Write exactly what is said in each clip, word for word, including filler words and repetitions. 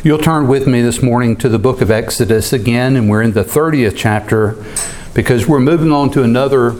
You'll turn with me this morning to the book of Exodus again, and we're in the thirtieth chapter because we're moving on to another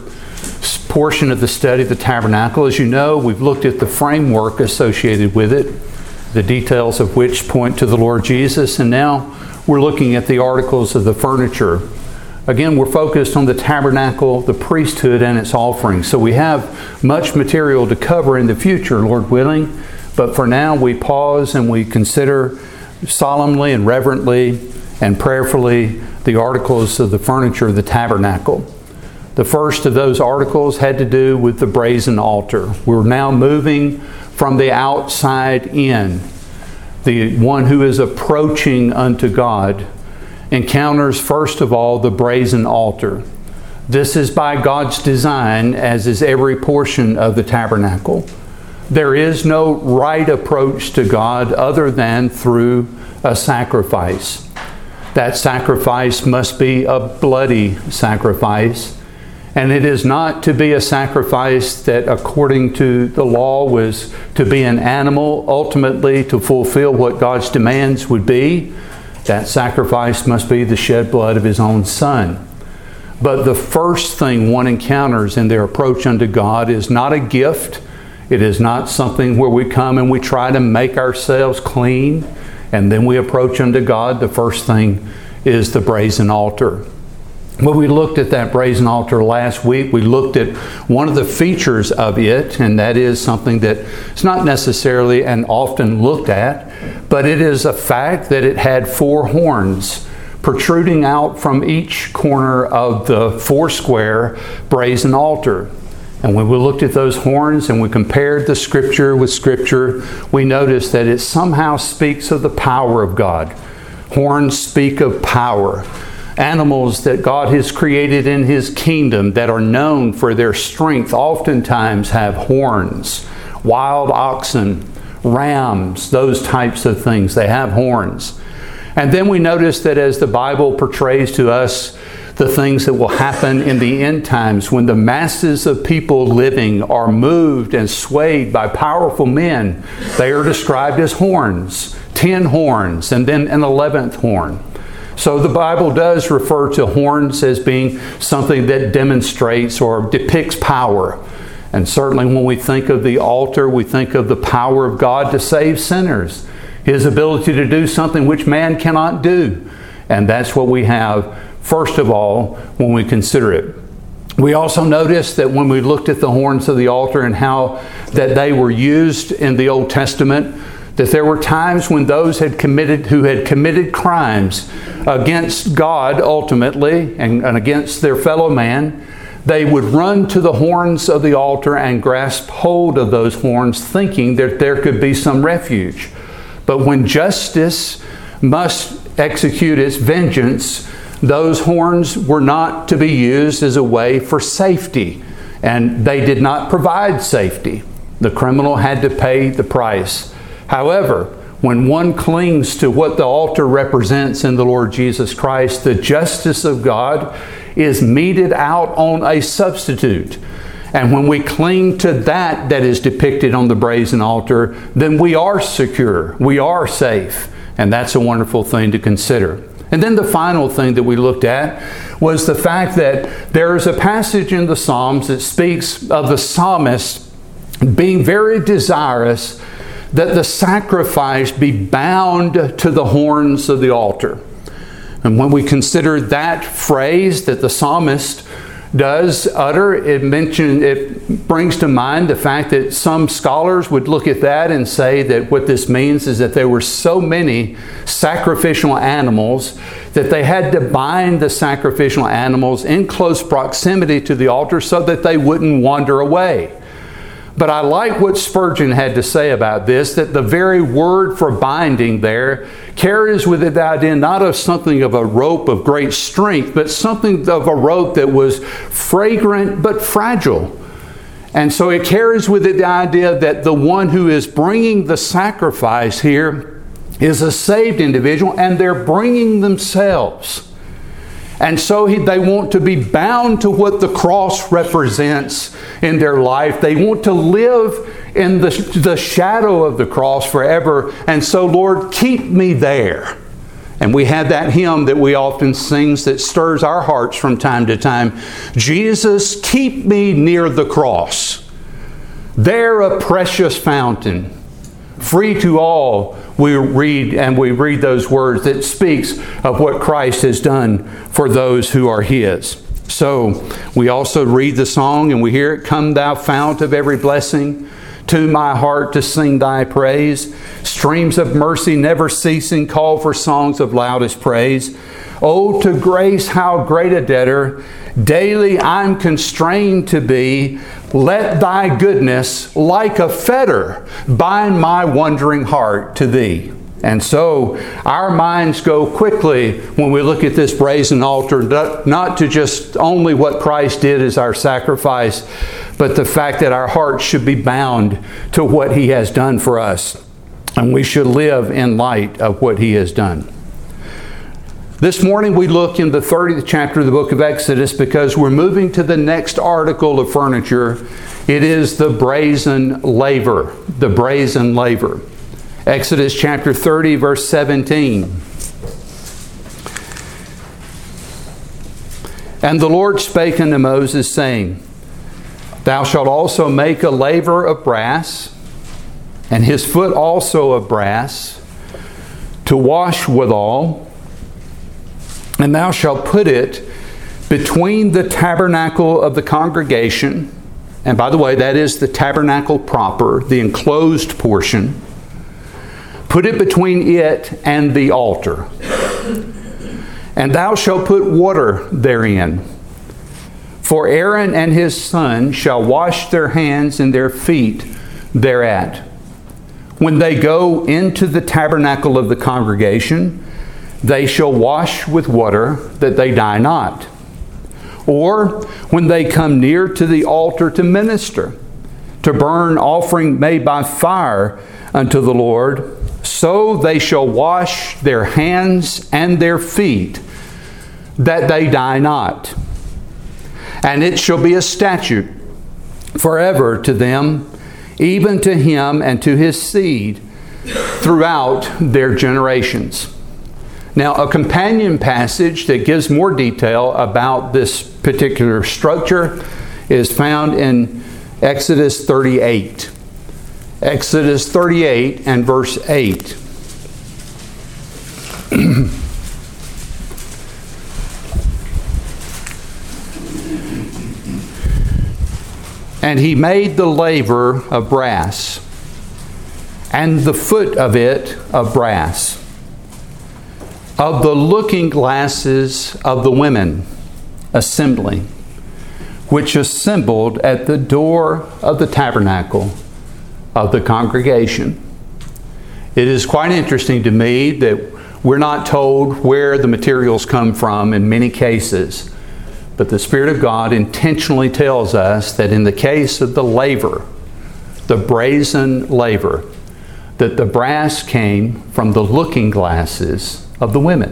portion of the study of the tabernacle. As you know, we've looked at the framework associated with it, the details of which point to the Lord Jesus, and now we're looking at the articles of the furniture. Again, we're focused on the tabernacle, the priesthood, and its offerings. So we have much material to cover in the future, Lord willing, but for now we pause and we consider solemnly and reverently and prayerfully the articles of the furniture of the tabernacle. The first of those articles had to do with the brazen altar. We're now moving from the outside in. The one who is approaching unto God encounters first of all the brazen altar. This is by God's design, as is every portion of the tabernacle. There is no right approach to God other than through a sacrifice. That sacrifice must be a bloody sacrifice, and it is not to be a sacrifice that according to the law was to be an animal, ultimately to fulfill what God's demands would be. That sacrifice must be the shed blood of His own Son. But the first thing one encounters in their approach unto God is not a gift. It is not something where we come and we try to make ourselves clean and then we approach unto God. The first thing is the brazen altar. When we looked at that brazen altar last week, we looked at one of the features of it, and that is something that is not necessarily and often looked at, but it is a fact that it had four horns protruding out from each corner of the four-square brazen altar. And when we looked at those horns and we compared the Scripture with Scripture, we noticed that it somehow speaks of the power of God. Horns speak of power. Animals that God has created in His kingdom that are known for their strength oftentimes have horns. Wild oxen, rams, those types of things, they have horns. And then we notice that as the Bible portrays to us the things that will happen in the end times when the masses of people living are moved and swayed by powerful men, they are described as horns, ten horns, and then an eleventh horn. So the Bible does refer to horns as being something that demonstrates or depicts power. And certainly when we think of the altar, we think of the power of God to save sinners, His ability to do something which man cannot do. And that's what we have first of all when we consider it. We also noticed that when we looked at the horns of the altar and how that they were used in the Old Testament, that there were times when those had committed who had committed crimes against God ultimately and, and against their fellow man, they would run to the horns of the altar and grasp hold of those horns, thinking that there could be some refuge. But when justice must execute its vengeance, those horns were not to be used as a way for safety, and they did not provide safety. The criminal had to pay the price. However, when one clings to what the altar represents in the Lord Jesus Christ, the justice of God is meted out on a substitute. And when we cling to that that is depicted on the brazen altar, then we are secure, we are safe, and that's a wonderful thing to consider. And then the final thing that we looked at was the fact that there is a passage in the Psalms that speaks of the psalmist being very desirous that the sacrifice be bound to the horns of the altar. And when we consider that phrase that the psalmist does utter, it mention, it brings to mind the fact that some scholars would look at that and say that what this means is that there were so many sacrificial animals that they had to bind the sacrificial animals in close proximity to the altar so that they wouldn't wander away. But I like what Spurgeon had to say about this, that the very word for binding there carries with it the idea not of something of a rope of great strength, but something of a rope that was fragrant but fragile. And so it carries with it the idea that the one who is bringing the sacrifice here is a saved individual, and they're bringing themselves. And so he, they want to be bound to what the cross represents in their life. They want to live in the, the shadow of the cross forever. And so, Lord, keep me there. And we have that hymn that we often sing that stirs our hearts from time to time. Jesus, keep me near the cross. There a precious fountain, free to all. We read and we read those words that speaks of what Christ has done for those who are His. So we also read the song and we hear it, come thou fount of every blessing, to my heart to sing thy praise. Streams of mercy never ceasing call for songs of loudest praise. Oh, to grace how great a debtor daily I'm constrained to be. Let thy goodness like a fetter bind my wandering heart to thee. And so our minds go quickly when we look at this brazen altar, not to just only what Christ did as our sacrifice, but the fact that our hearts should be bound to what He has done for us. And we should live in light of what He has done. This morning we look in the thirtieth chapter of the book of Exodus because we're moving to the next article of furniture. It is the brazen laver. The brazen laver. Exodus chapter thirty, verse seventeen. And the Lord spake unto Moses, saying, Thou shalt also make a laver of brass, and his foot also of brass, to wash withal, and thou shalt put it between the tabernacle of the congregation. And by the way, that is the tabernacle proper, the enclosed portion. Put it between it and the altar. And thou shalt put water therein. For Aaron and his son shall wash their hands and their feet thereat. When they go into the tabernacle of the congregation, they shall wash with water, that they die not. Or when they come near to the altar to minister, to burn offering made by fire unto the Lord, so they shall wash their hands and their feet, that they die not. And it shall be a statute forever to them, even to him and to his seed, throughout their generations. Now, a companion passage that gives more detail about this particular structure is found in Exodus thirty-eight. Exodus thirty-eight and verse eight. And he made the laver of brass, and the foot of it of brass, of the looking glasses of the women assembling, which assembled at the door of the tabernacle of the congregation. It is quite interesting to me that we're not told where the materials come from in many cases, but the Spirit of God intentionally tells us that in the case of the laver, the brazen laver, that the brass came from the looking glasses of the women.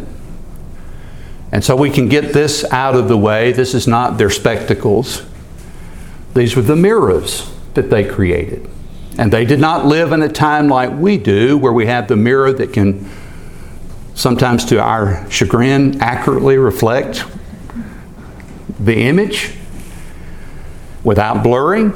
And so we can get this out of the way. This is not their spectacles. These were the mirrors that they created. And they did not live in a time like we do, where we have the mirror that can, sometimes to our chagrin, accurately reflect the image without blurring.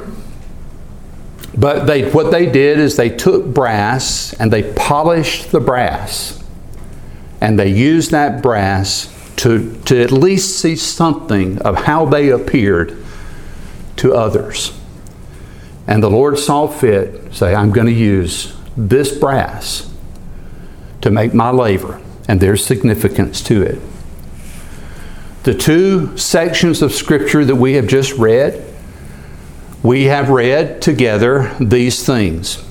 But they, what they did is they took brass and they polished the brass. And they used that brass to, to at least see something of how they appeared to others. And the Lord saw fit, say, I'm going to use this brass to make my laver. And there's significance to it. The two sections of Scripture that we have just read, we have read together these things.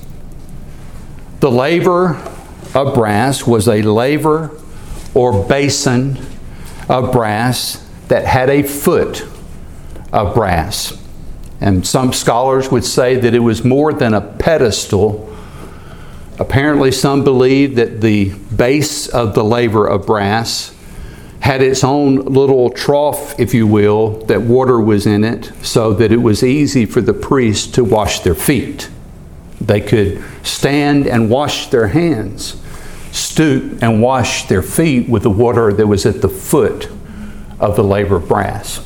The laver of brass was a laver or basin of brass that had a foot of brass. And some scholars would say that it was more than a pedestal. Apparently some believe that the base of the laver of brass had its own little trough, if you will, that water was in it, so that it was easy for the priests to wash their feet. They could stand and wash their hands, stoop and wash their feet with the water that was at the foot of the laver of brass.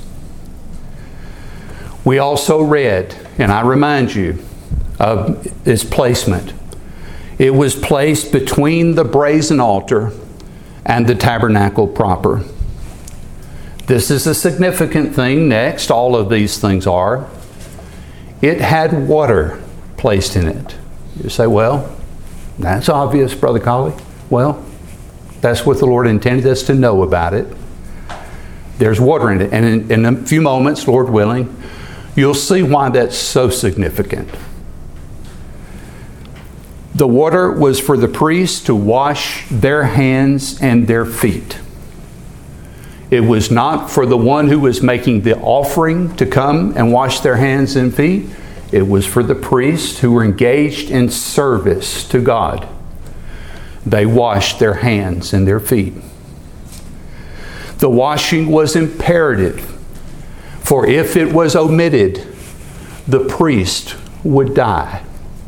We also read, and I remind you of its placement. It was placed between the brazen altar and the tabernacle proper. This is a significant thing. Next, all of these things are. It had water placed in it. You say, well, that's obvious, Brother Colley. Well, that's what the Lord intended us to know about it. There's water in it. And in, in a few moments, Lord willing, you'll see why that's so significant. The water was for the priests to wash their hands and their feet. It was not for the one who was making the offering to come and wash their hands and feet. It was for the priests who were engaged in service to God. They washed their hands and their feet. The washing was imperative, for if it was omitted, the priest would die.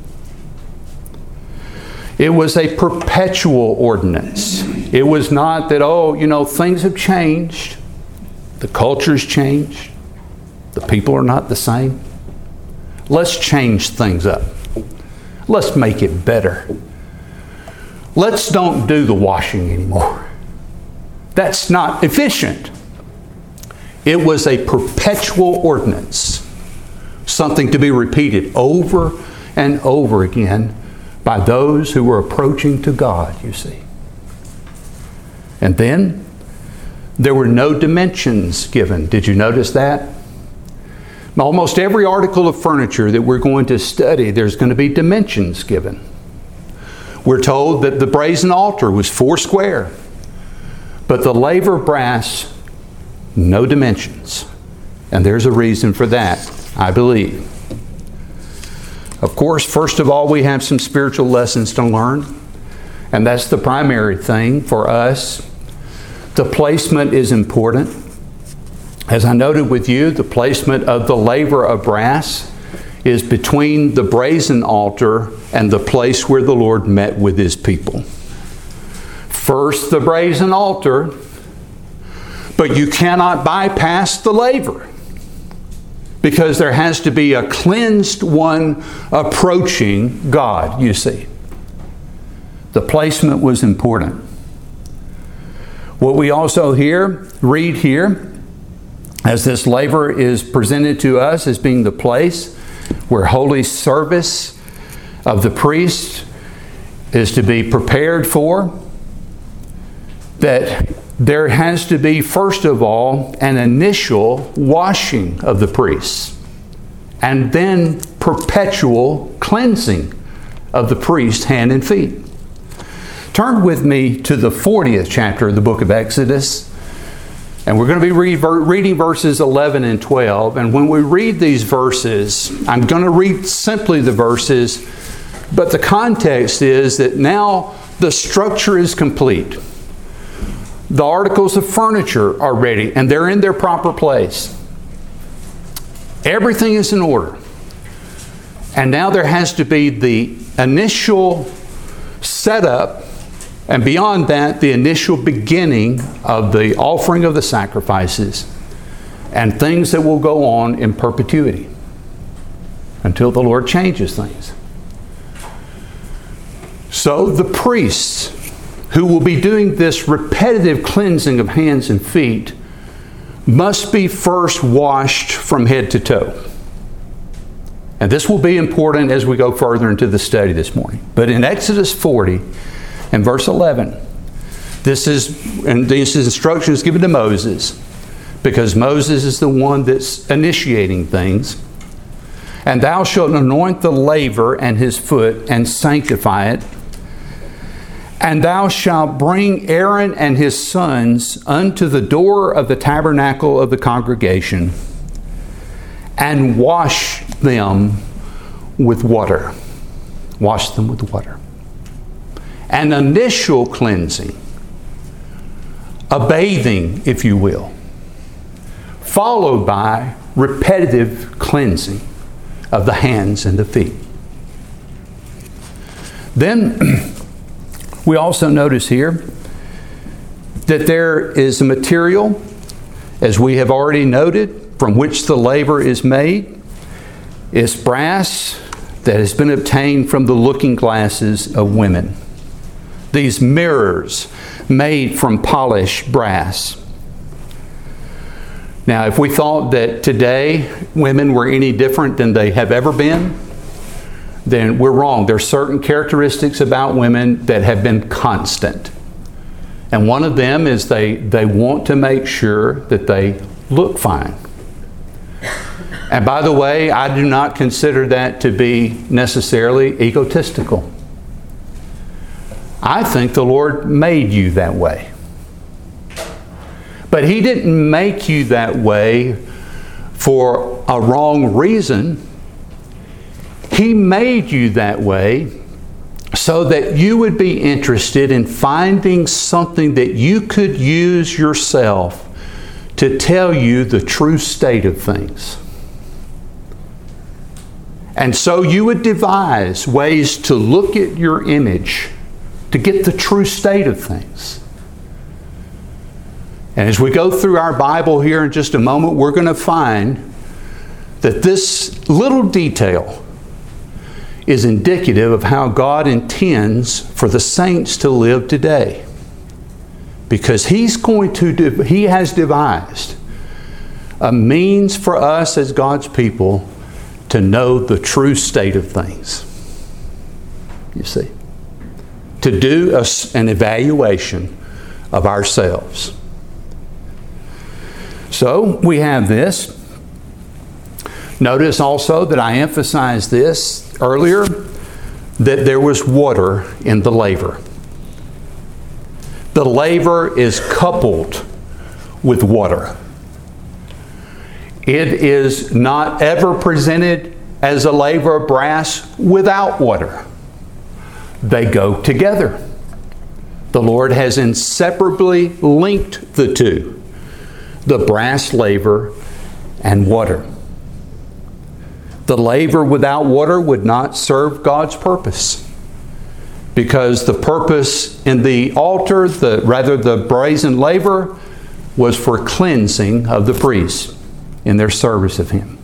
It was a perpetual ordinance. It was not that, oh, you know, things have changed. The culture's changed. The people are not the same. Let's change things up. Let's make it better. Let's don't do the washing anymore. That's not efficient. It was a perpetual ordinance. Something to be repeated over and over again by those who were approaching to God, you see. And then there were no dimensions given. Did you notice that? Almost every article of furniture that we're going to study, there's going to be dimensions given. We're told that the brazen altar was four square, but the laver of brass, no dimensions. And there's a reason for that, I believe. Of course, first of all, we have some spiritual lessons to learn, and that's the primary thing for us. The placement is important. As I noted with you, the placement of the laver of brass is between the brazen altar and the place where the Lord met with His people. First, the brazen altar, but you cannot bypass the laver, because there has to be a cleansed one approaching God, you see. The placement was important. What we also hear, read here, as this laver is presented to us as being the place where holy service of the priest is to be prepared for, that there has to be, first of all, an initial washing of the priests, and then perpetual cleansing of the priest's hand and feet. Turn with me to the fortieth chapter of the book of Exodus, and we're going to be read, reading verses eleven and twelve. And when we read these verses, I'm going to read simply the verses, but the context is that now the structure is complete. The articles of furniture are ready, and they're in their proper place. Everything is in order. And now there has to be the initial setup, and beyond that, the initial beginning of the offering of the sacrifices and things that will go on in perpetuity until the Lord changes things. So the priests who will be doing this repetitive cleansing of hands and feet must be first washed from head to toe. And this will be important as we go further into the study this morning. But in Exodus forty and verse eleven, this is, and this instruction is given to Moses, because Moses is the one that's initiating things. And thou shalt anoint the laver and his foot and sanctify it. And thou shalt bring Aaron and his sons unto the door of the tabernacle of the congregation, and wash them with water. Wash them with water. An initial cleansing, a bathing, if you will, followed by repetitive cleansing of the hands and the feet. Then we also notice here that there is a material, as we have already noted, from which the laver is made. It's brass that has been obtained from the looking glasses of women. These mirrors made from polished brass. Now, if we thought that today women were any different than they have ever been, then we're wrong. There are certain characteristics about women that have been constant. And one of them is they, they want to make sure that they look fine. And by the way, I do not consider that to be necessarily egotistical. I think the Lord made you that way. But He didn't make you that way for a wrong reason. He made you that way so that you would be interested in finding something that you could use yourself to tell you the true state of things. And so you would devise ways to look at your image to get the true state of things. And as we go through our Bible here in just a moment, we're going to find that this little detail is indicative of how God intends for the saints to live today. Because He's going to, do, He has devised a means for us as God's people to know the true state of things. You see, to do a, an evaluation of ourselves. So we have this. Notice also that I emphasized this earlier, that there was water in the laver. The laver is coupled with water. It is not ever presented as a laver of brass without water. They go together. The Lord has inseparably linked the two, the brass laver and water. The laver without water would not serve God's purpose, because the purpose in the altar, the, rather the brazen laver, was for cleansing of the priests in their service of Him.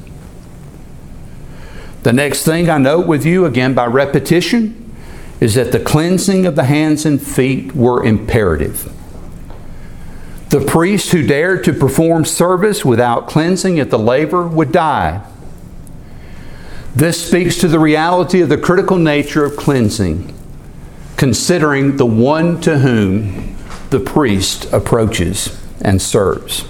The next thing I note with you, again by repetition, is that the cleansing of the hands and feet were imperative. The priest who dared to perform service without cleansing at the laver would die. This speaks to the reality of the critical nature of cleansing, considering the one to whom the priest approaches and serves.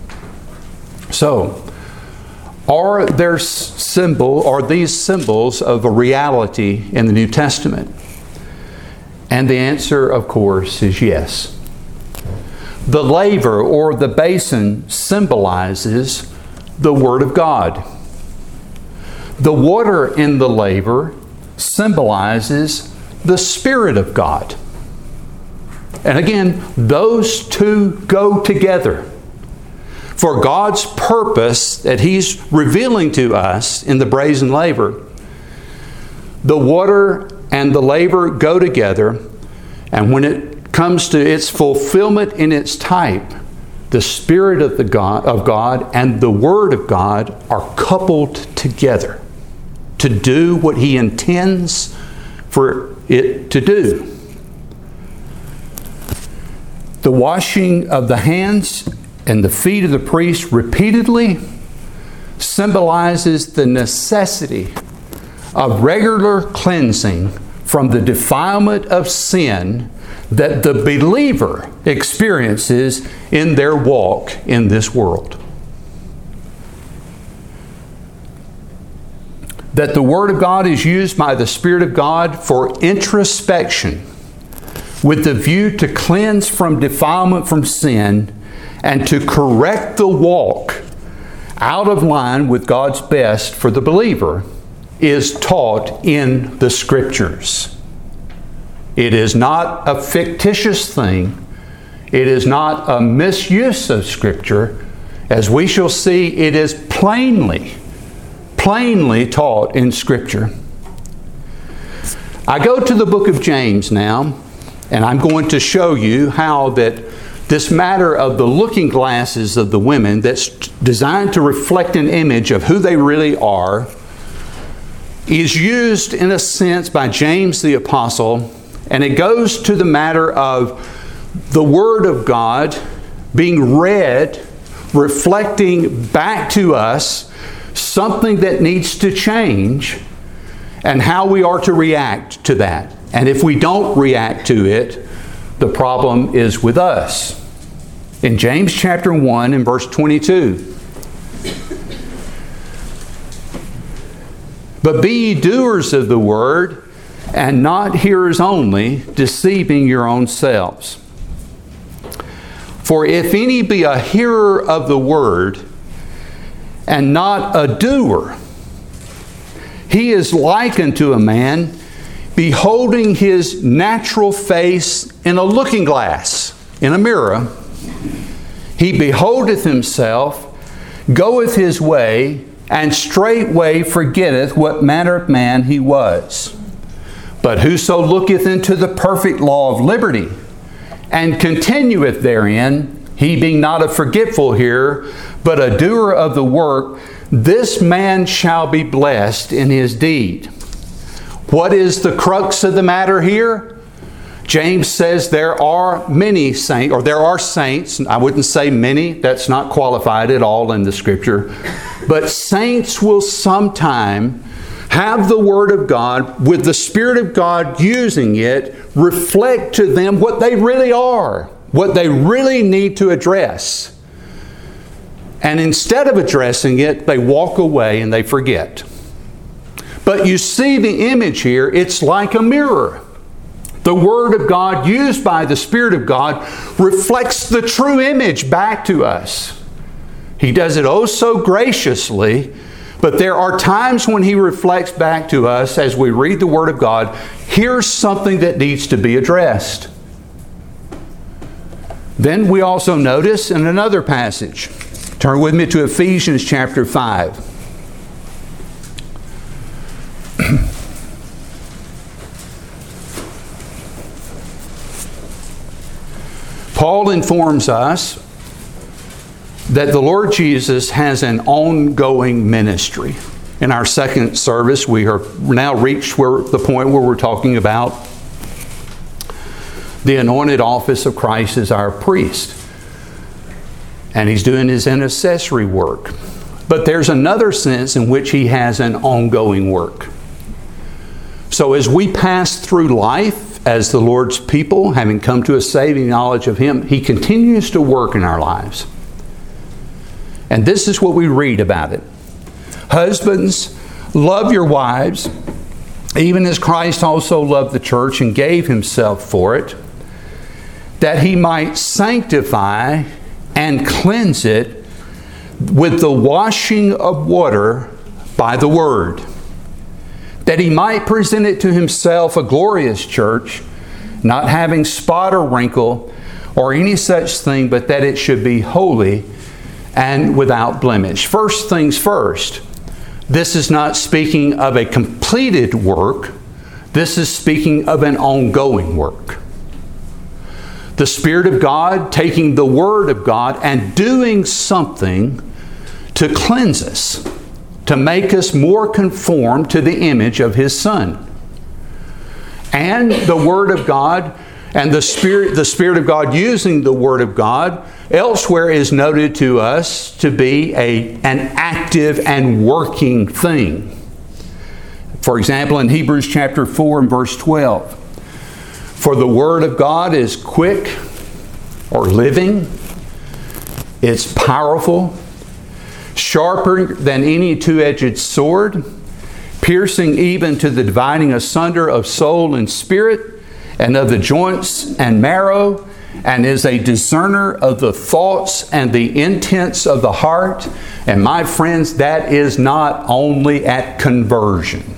So, are there symbol, are these symbols of a reality in the New Testament? And the answer, of course, is yes. The laver or the basin symbolizes the Word of God. The water in the laver symbolizes the Spirit of God. And again, those two go together. For God's purpose that He's revealing to us in the brazen laver, the water and the laver go together, and when it comes to its fulfillment in its type, the Spirit of the God of God and the Word of God are coupled together to do what He intends for it to do. The washing of the hands and the feet of the priest repeatedly symbolizes the necessity of regular cleansing from the defilement of sin that the believer experiences in their walk in this world. That the Word of God is used by the Spirit of God for introspection with the view to cleanse from defilement from sin and to correct the walk out of line with God's best for the believer is taught in the Scriptures. It is not a fictitious thing. It is not a misuse of Scripture. As we shall see, it is plainly, plainly taught in Scripture. I go to the book of James now, and I'm going to show you how that this matter of the looking glasses of the women that's designed to reflect an image of who they really are is used in a sense by James the Apostle, and it goes to the matter of the Word of God being read, reflecting back to us something that needs to change and how we are to react to that. And if we don't react to it, the problem is with us. In James chapter one and verse twenty-two, but be ye doers of the word, and not hearers only, deceiving your own selves. For if any be a hearer of the word, and not a doer, he is like unto a man beholding his natural face in a looking glass, in a mirror. He beholdeth himself, goeth his way, and straightway forgetteth what manner of man he was. But whoso looketh into the perfect law of liberty, and continueth therein, he being not a forgetful hearer, but a doer of the work, this man shall be blessed in his deed. What is the crux of the matter here? James says there are many saints, or there are saints, I wouldn't say many, that's not qualified at all in the Scripture, but saints will sometime have the Word of God, with the Spirit of God using it, reflect to them what they really are, what they really need to address. And instead of addressing it, they walk away and they forget. But you see the image here, it's like a mirror. The Word of God, used by the Spirit of God, reflects the true image back to us. He does it oh so graciously, but there are times when He reflects back to us as we read the Word of God, here's something that needs to be addressed. Then we also notice in another passage, turn with me to Ephesians chapter five. Paul informs us that the Lord Jesus has an ongoing ministry. In our second service, we are now reached where, the point where we're talking about the anointed office of Christ as our priest. And He's doing His intercessory work. But there's another sense in which He has an ongoing work. So as we pass through life, as the Lord's people, having come to a saving knowledge of Him, He continues to work in our lives. And this is what we read about it. Husbands, love your wives, even as Christ also loved the church and gave Himself for it, that He might sanctify and cleanse it with the washing of water by the Word, that He might present it to Himself a glorious church, not having spot or wrinkle or any such thing, but that it should be holy and without blemish. First things first, this is not speaking of a completed work. This is speaking of an ongoing work. The Spirit of God taking the Word of God and doing something to cleanse us, to make us more conformed to the image of His Son. And the Word of God and the Spirit, the Spirit of God using the Word of God elsewhere is noted to us to be a, an active and working thing. For example, in Hebrews chapter four and verse twelve, for the Word of God is quick or living, it's powerful, sharper than any two-edged sword, piercing even to the dividing asunder of soul and spirit, and of the joints and marrow, and is a discerner of the thoughts and the intents of the heart. And my friends, that is not only at conversion.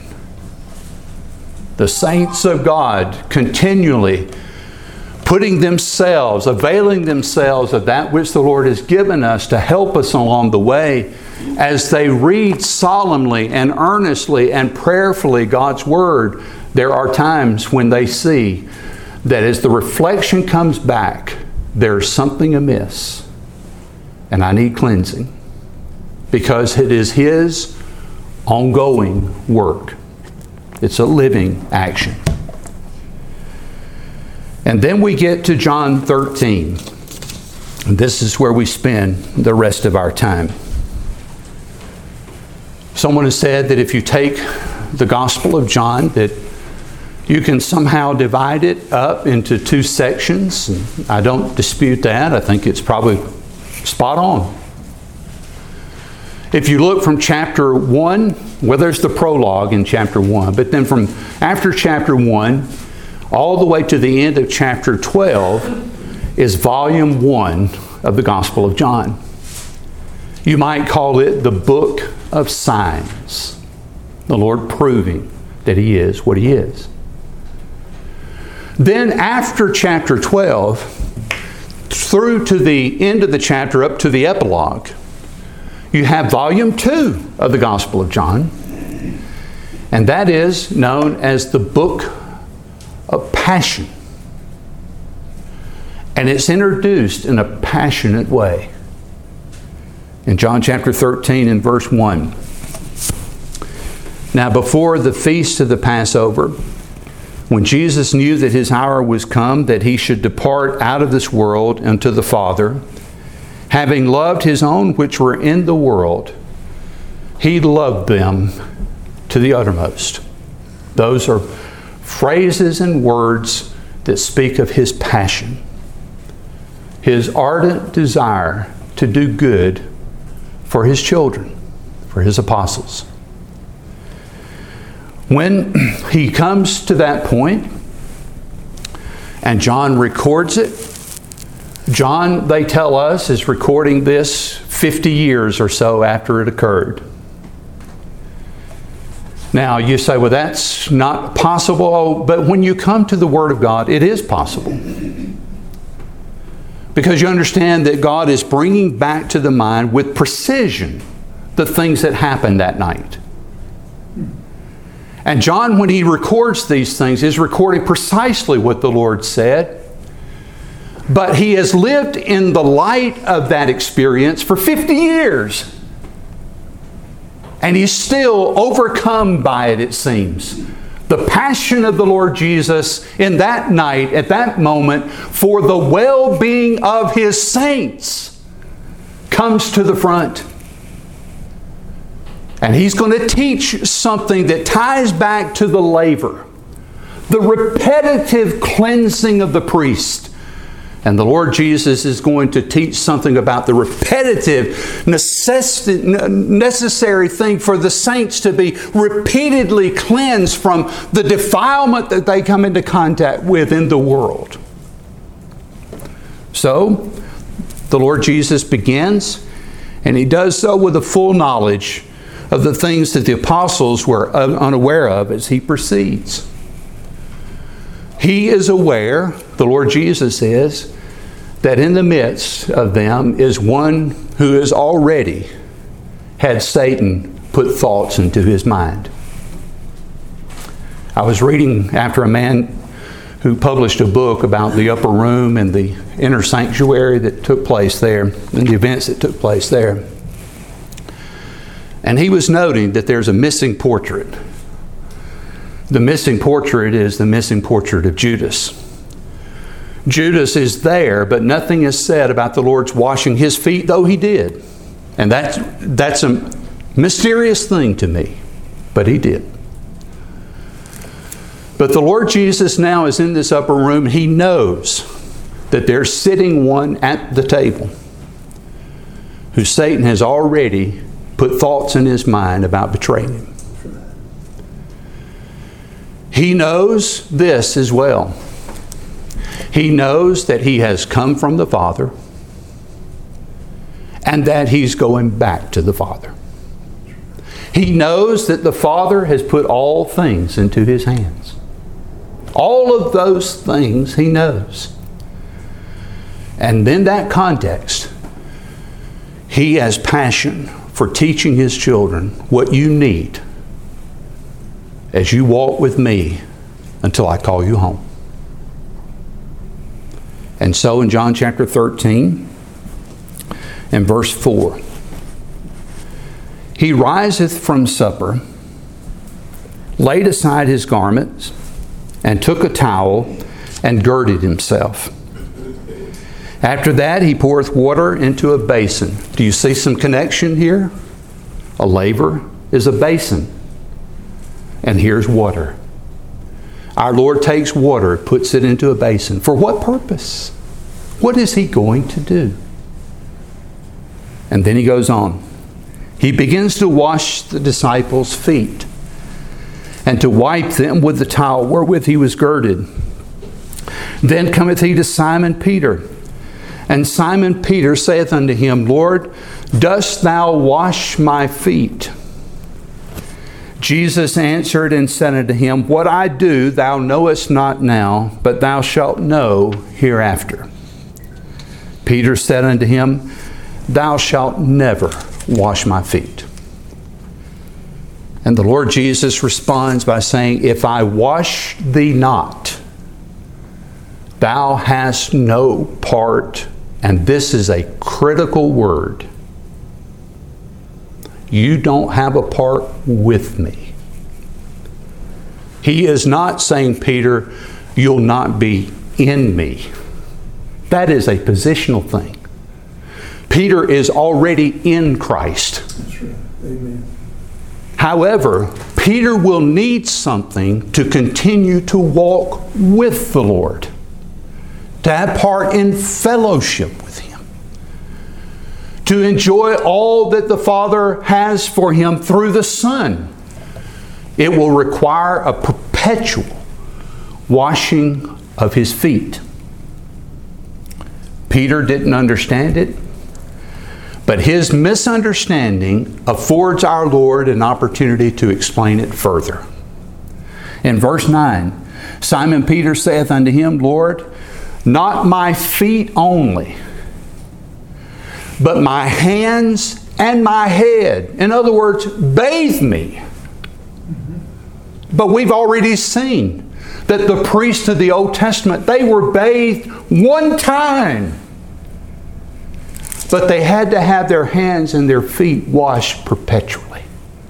The saints of God continually putting themselves, availing themselves of that which the Lord has given us to help us along the way, as they read solemnly and earnestly and prayerfully God's Word, there are times when they see that as the reflection comes back, there's something amiss, and I need cleansing, because it is His ongoing work. It's a living action. And then we get to John thirteen. And this is where we spend the rest of our time. Someone has said that if you take the Gospel of John, that you can somehow divide it up into two sections. And I don't dispute that. I think it's probably spot on. If you look from chapter one, well, there's the prologue in chapter one, but then from after chapter one, all the way to the end of chapter twelve is volume one of the Gospel of John. You might call it the book of signs. The Lord proving that He is what He is. Then after chapter twelve, through to the end of the chapter up to the epilogue, you have volume two of the Gospel of John. And that is known as the book of passion. And it's introduced in a passionate way. In John chapter thirteen and verse one. Now before the feast of the Passover, when Jesus knew that His hour was come, that He should depart out of this world unto the Father, having loved His own which were in the world, He loved them to the uttermost. Those are phrases and words that speak of His passion. His ardent desire to do good for His children, for His apostles. When He comes to that point, and John records it, John, they tell us, is recording this fifty years or so after it occurred. Now, you say, well, that's not possible. But when you come to the Word of God, it is possible. Because you understand that God is bringing back to the mind with precision the things that happened that night. And John, when he records these things, is recording precisely what the Lord said. But he has lived in the light of that experience for fifty years. And he's still overcome by it, it seems. The passion of the Lord Jesus in that night, at that moment, for the well-being of His saints, comes to the front. And He's going to teach something that ties back to the laver, the repetitive cleansing of the priest. And the Lord Jesus is going to teach something about the repetitive, necessary thing for the saints to be repeatedly cleansed from the defilement that they come into contact with in the world. So, the Lord Jesus begins, and He does so with a full knowledge of the things that the apostles were unaware of as He proceeds. He is aware, the Lord Jesus is, that in the midst of them is one who has already had Satan put thoughts into his mind. I was reading after a man who published a book about the upper room and the inner sanctuary that took place there, and the events that took place there. And he was noting that there's a missing portrait. The missing portrait is the missing portrait of Judas. Judas is there, but nothing is said about the Lord's washing his feet, though He did. And that's, that's a mysterious thing to me, but He did. But the Lord Jesus now is in this upper room. He knows that there's sitting one at the table who Satan has already put thoughts in his mind about betraying Him. He knows this as well. He knows that He has come from the Father and that He's going back to the Father. He knows that the Father has put all things into His hands. All of those things He knows. And in that context, He has passion for teaching His children what you need as you walk with me until I call you home. And so in John chapter thirteen and verse four, he riseth from supper, laid aside his garments, and took a towel, and girded himself. After that, he poureth water into a basin. Do you see some connection here? A laver is a basin. And here's water. Our Lord takes water, puts it into a basin. For what purpose? What is he going to do? And then he goes on. He begins to wash the disciples' feet and to wipe them with the towel wherewith he was girded. Then cometh he to Simon Peter. And Simon Peter saith unto him, Lord, dost thou wash my feet? Jesus answered and said unto him, What I do thou knowest not now, but thou shalt know hereafter. Peter said unto him, Thou shalt never wash my feet. And the Lord Jesus responds by saying, If I wash thee not, thou hast no part, and this is a critical word, you don't have a part with me. He is not saying, Peter, you'll not be in me. That is a positional thing. Peter is already in Christ. That's right. Amen. However, Peter will need something to continue to walk with the Lord, to have part in fellowship with Him, to enjoy all that the Father has for him through the Son. It will require a perpetual washing of his feet. Peter didn't understand it, but his misunderstanding affords our Lord an opportunity to explain it further. In verse nine, Simon Peter saith unto him, Lord, not my feet only, but my hands and my head. In other words, bathe me. But we've already seen that the priests of the Old Testament, they were bathed one time. But they had to have their hands and their feet washed perpetually.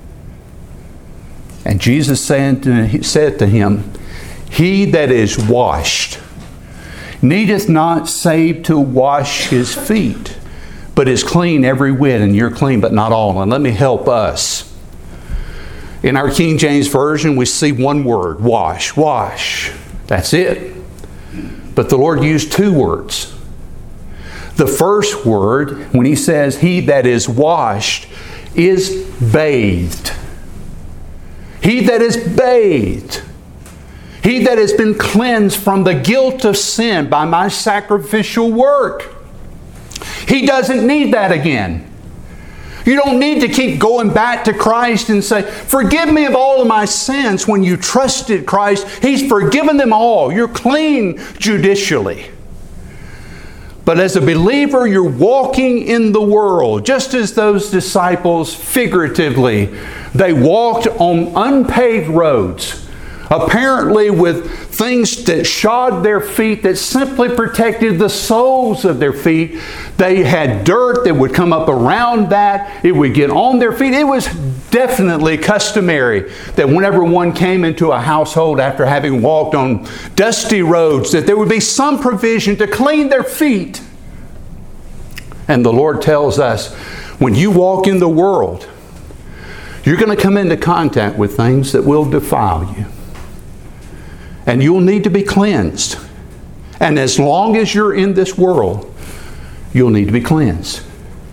And Jesus said to him, He that is washed needeth not save to wash his feet, but is clean every whit, and you're clean, but not all. And let me help us. In our King James Version, we see one word, wash, wash. That's it. But the Lord used two words. The first word, when He says, He that is washed, is bathed. He that is bathed. He that has been cleansed from the guilt of sin by my sacrificial work. He doesn't need that again. You don't need to keep going back to Christ and say, forgive me of all of my sins. When you trusted Christ, He's forgiven them all. You're clean judicially. But as a believer, you're walking in the world, just as those disciples, figuratively, they walked on unpaved roads, apparently with things that shod their feet, that simply protected the soles of their feet. They had dirt that would come up around that. It would get on their feet. It was definitely customary that whenever one came into a household after having walked on dusty roads, that there would be some provision to clean their feet. And the Lord tells us, when you walk in the world, you're going to come into contact with things that will defile you. And you'll need to be cleansed. And as long as you're in this world, you'll need to be cleansed.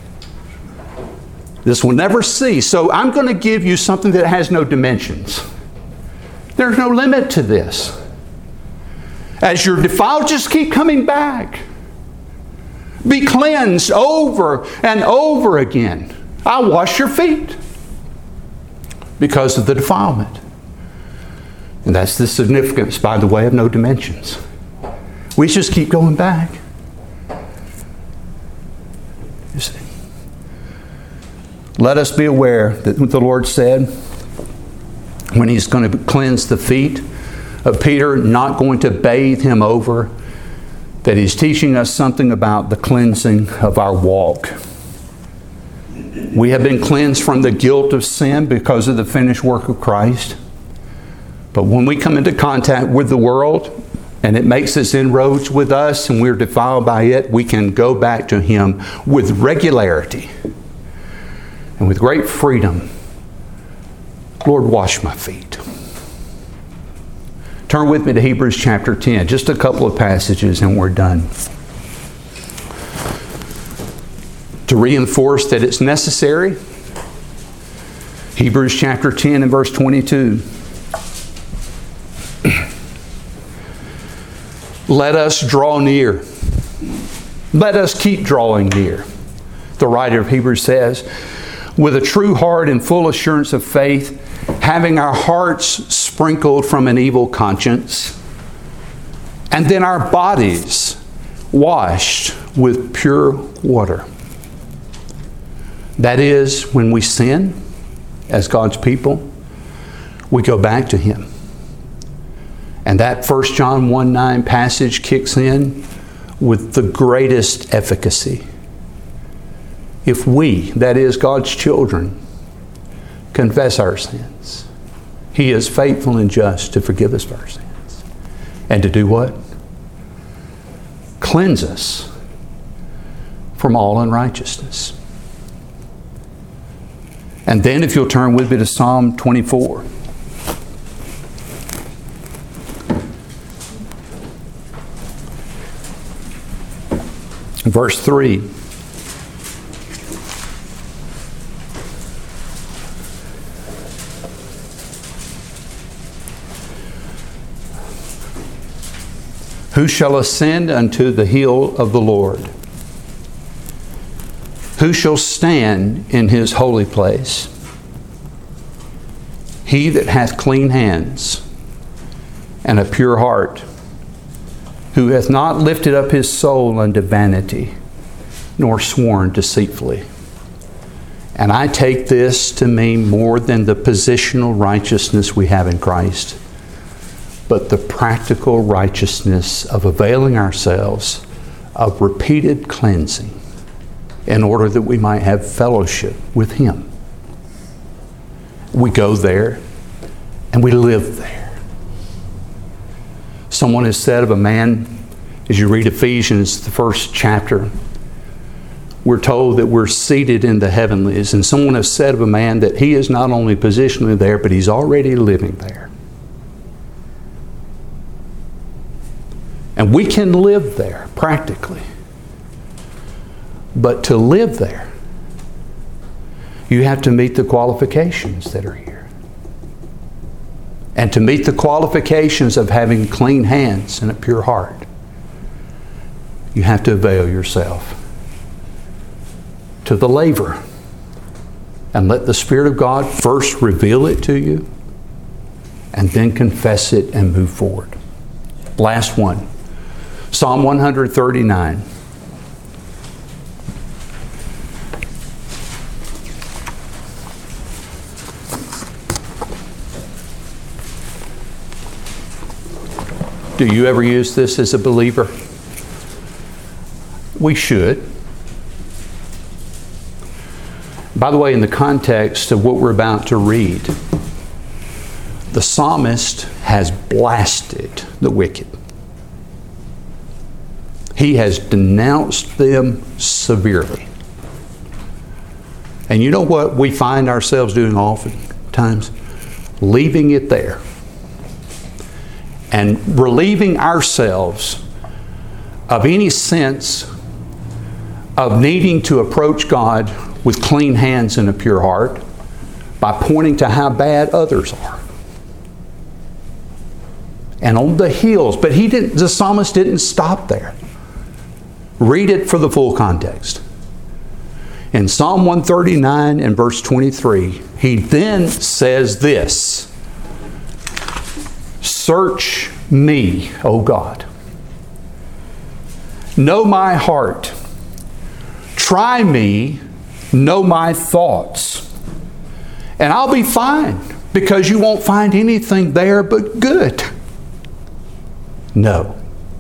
This will never cease. So I'm going to give you something that has no dimensions. There's no limit to this. As you're defiled, just keep coming back. Be cleansed over and over again. I'll wash your feet because of the defilement. And that's the significance, by the way, of no dimensions. We just keep going back. You see. Let us be aware that what the Lord said when He's going to cleanse the feet of Peter not going to bathe him over, that he's teaching us something about the cleansing of our walk. We have been cleansed from the guilt of sin because of the finished work of Christ. But when we come into contact with the world and it makes its inroads with us and we're defiled by it, we can go back to Him with regularity and with great freedom. Lord, wash my feet. Turn with me to Hebrews chapter ten. Just a couple of passages and we're done. To reinforce that it's necessary, Hebrews chapter ten and verse twenty-two. Let us draw near. Let us keep drawing near. The writer of Hebrews says, with a true heart and full assurance of faith, having our hearts sprinkled from an evil conscience, and then our bodies washed with pure water. That is, when we sin as God's people, we go back to Him. And that First John one nine passage kicks in with the greatest efficacy. If we, that is God's children, confess our sins, He is faithful and just to forgive us of our sins. And to do what? Cleanse us from all unrighteousness. And then if you'll turn with me to Psalm twenty-four. Verse three. Who shall ascend unto the hill of the Lord? Who shall stand in His holy place? He that hath clean hands and a pure heart, who hath not lifted up his soul unto vanity, nor sworn deceitfully. And I take this to mean more than the positional righteousness we have in Christ, but the practical righteousness of availing ourselves of repeated cleansing in order that we might have fellowship with Him. We go there and we live there. Someone has said of a man, as you read Ephesians, the first chapter, we're told that we're seated in the heavenlies. And someone has said of a man that he is not only positionally there, but he's already living there. And we can live there practically. But to live there, you have to meet the qualifications that are here. And to meet the qualifications of having clean hands and a pure heart, you have to avail yourself to the laver and let the Spirit of God first reveal it to you and then confess it and move forward. Last one, Psalm one thirty-nine. Do you ever use this as a believer? We should. By the way, in the context of what we're about to read, the psalmist has blasted the wicked. He has denounced them severely. And you know what we find ourselves doing oftentimes? Leaving it there. And relieving ourselves of any sense of needing to approach God with clean hands and a pure heart by pointing to how bad others are. And on the heels, but he didn't, the psalmist didn't stop there. Read it for the full context. In Psalm one thirty-nine and verse twenty-three, he then says this: search me, O God. Know my heart. Try me, know my thoughts. And I'll be fine, because you won't find anything there but good. No.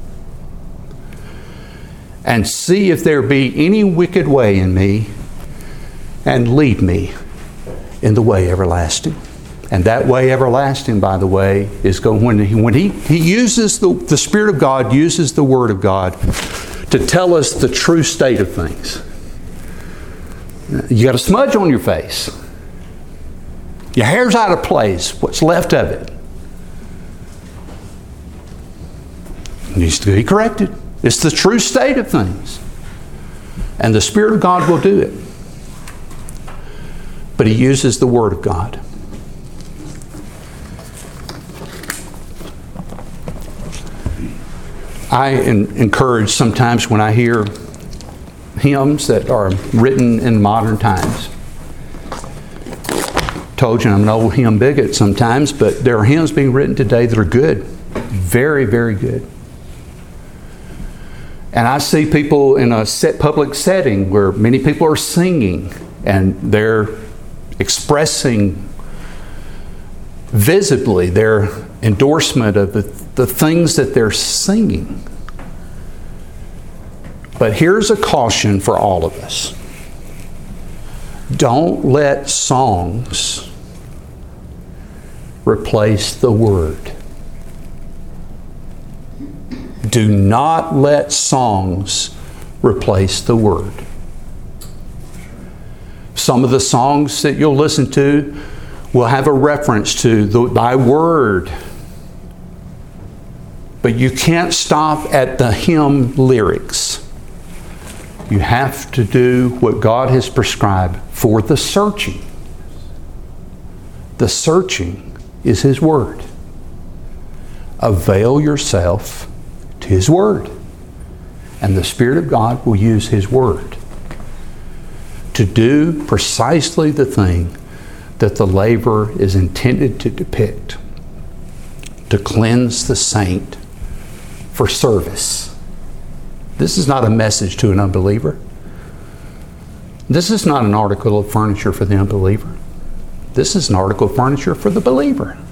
And see if there be any wicked way in me, and lead me in the way everlasting. And that way everlasting, by the way, is going when he when he, he uses the, the Spirit of God uses the Word of God to tell us the true state of things. You got a smudge on your face. Your hair's out of place. What's left of it needs to be corrected. It's the true state of things. And the Spirit of God will do it. But He uses the Word of God. I encourage sometimes when I hear hymns that are written in modern times. Told you I'm an old hymn bigot sometimes, but there are hymns being written today that are good. Very, very good. And I see people in a set public setting where many people are singing and they're expressing visibly their endorsement of the, the things that they're singing. But here's a caution for all of us. Don't let songs replace the Word. Do not let songs replace the Word. Some of the songs that you'll listen to will have a reference to the, thy Word. But you can't stop at the hymn lyrics. You have to do what God has prescribed for the searching. The searching is His Word. Avail yourself to His Word. And the Spirit of God will use His Word to do precisely the thing that the laver is intended to depict. To cleanse the saint for service. This is not a message to an unbeliever. This is not an article of furniture for the unbeliever. This is an article of furniture for the believer.